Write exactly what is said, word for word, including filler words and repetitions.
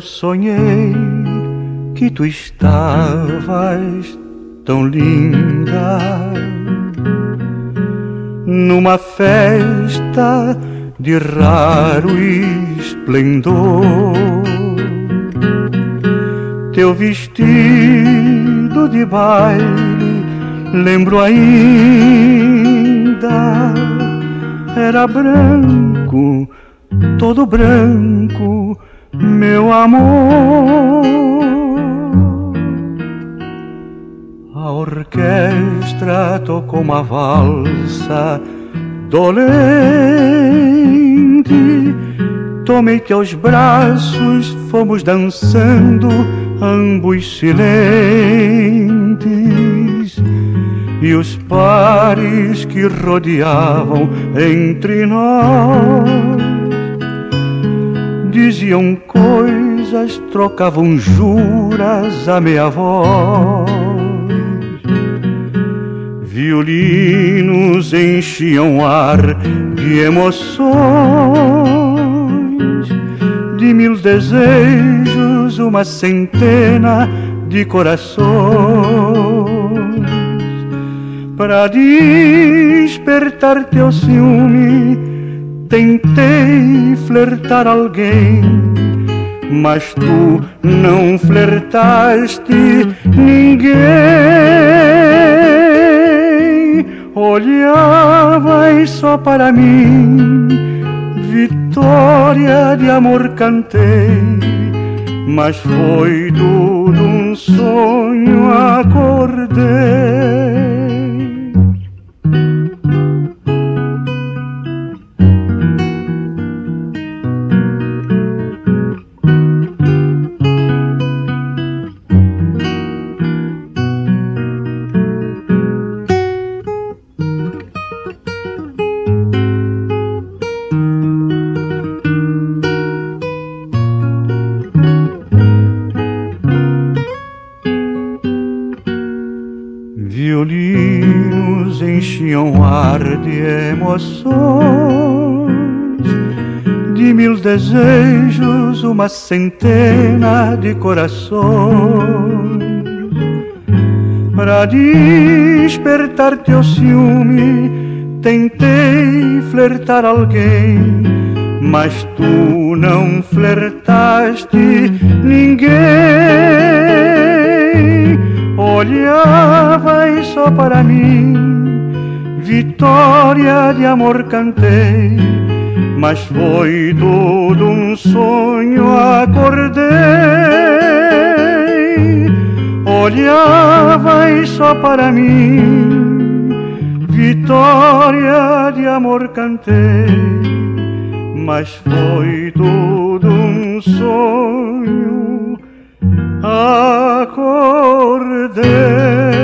sonhei que tu estavas tão linda numa festa de raro esplendor. Teu vestido de baile, lembro ainda, era branco, todo branco, meu amor. A orquestra tocou uma valsa dolente, tomei teus braços, fomos dançando, ambos silentes, e os pares que rodeavam entre nós diziam coisas, trocavam juras a meia voz. Violinos enchiam o ar de emoções, de mil desejos, uma centena de corações. Para despertar teu ciúme, tentei flertar alguém, mas tu não flertaste ninguém. Olhavas só para mim, vitória de amor cantei, mas foi tudo um sonho, acordei. Violinos enchiam o ar de emoções, de mil desejos, uma centena de corações. Para despertar teu ciúme, tentei flertar alguém, mas tu não flertaste ninguém. Olhavas só para mim, vitória de amor cantei, mas foi tudo um sonho, acordei. Olhavas só para mim, vitória de amor cantei, mas foi tudo um sonho, acordei.